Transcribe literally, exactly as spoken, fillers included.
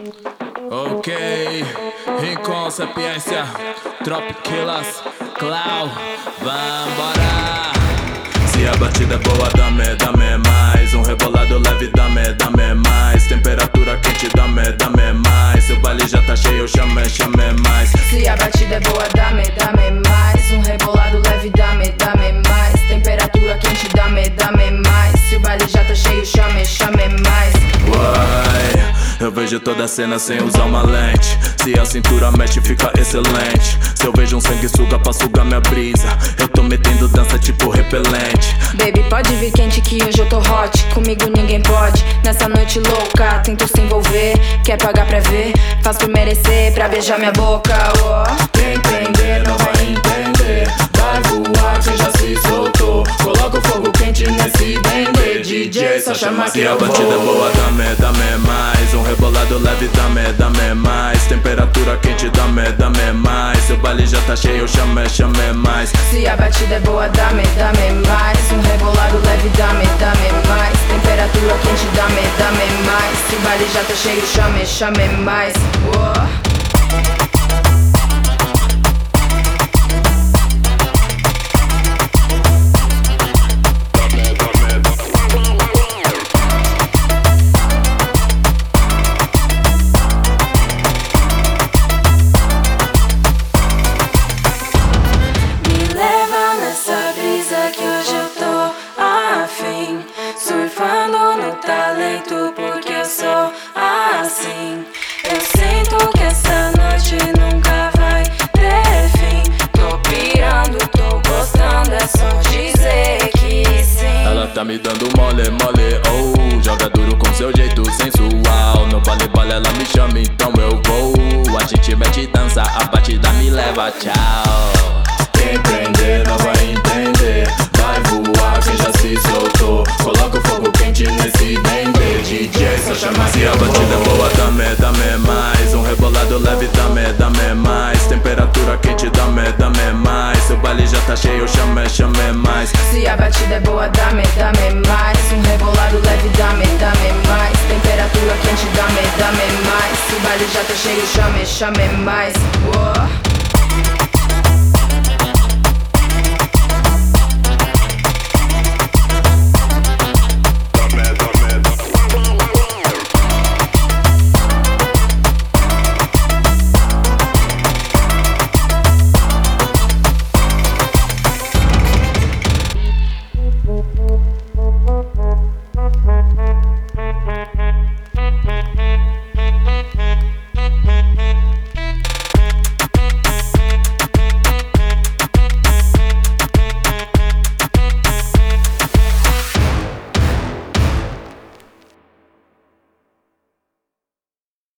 Ok, Rincon, Sapiência, Tropiquilas, Clau, vambora. Se a batida é boa, dá-me, dá-me mais. Um rebolado leve, dá-me, dá-me mais. Temperatura quente, dá-me, dá-me mais. Se o baile já tá cheio, chame, chame mais. Se a batida é boa, dá-me, dá-me mais. Um rebolado leve, dá-me, dá-me mais. Temperatura quente, dá-me, dá-me mais. Se o baile já tá cheio, chame, chame mais. Uai, eu vejo toda a cena sem usar uma lente. Se a cintura mexe, fica excelente. Se eu vejo um sanguessuga pra sugar minha brisa, eu tô metendo dança tipo repelente. Baby, pode vir quente que hoje eu tô hot. Comigo ninguém pode, nessa noite louca. Tento se envolver, quer pagar pra ver. Faz por merecer, pra beijar minha boca. Oh. Quem entender não vai entender. Vai voar quem já se soltou. Coloca o fogo quente nesse dendê. D J, só chama que eu vou. Se a batida é boa, dá-me, dá-me mais. Um rebolado leve, dá-me, dá-me mais. Temperatura quente, dá-me, dá-me mais. Se o baile já tá cheio, chame, chame mais. Se a batida é boa, dá-me, dá-me mais. Um rebolado leve, dá-me, dá-me mais. Temperatura quente, dá-me, dá-me mais. Se o baile já tá cheio, chame, chame mais. Oh. Surfando no talento porque eu sou assim. Eu sinto que essa noite nunca vai ter fim. Tô pirando, tô gostando, é só dizer que sim. Ela tá me dando mole, mole, oh. Joga duro com seu jeito sensual. No vale, vale, ela me chama, então eu vou. A gente mete dança, a batida me leva, tchau. Quem entender não vai entender. Vai voar quem já se soltou. Coloca o fogo quente nesse dendê. D J, só chama se a batida é boa, dá-me, dá-me mais. Um rebolado leve, dá-me, dá-me mais. Temperatura quente, dá-me, dá-me mais. Se o baile já tá cheio, chame, chame mais. Se a batida é boa, dá-me, dá-me mais. Um rebolado leve, dá-me, dá-me mais. Temperatura quente, dá-me, dá-me mais. Se o baile já tá cheio, chame, chame mais. Oh.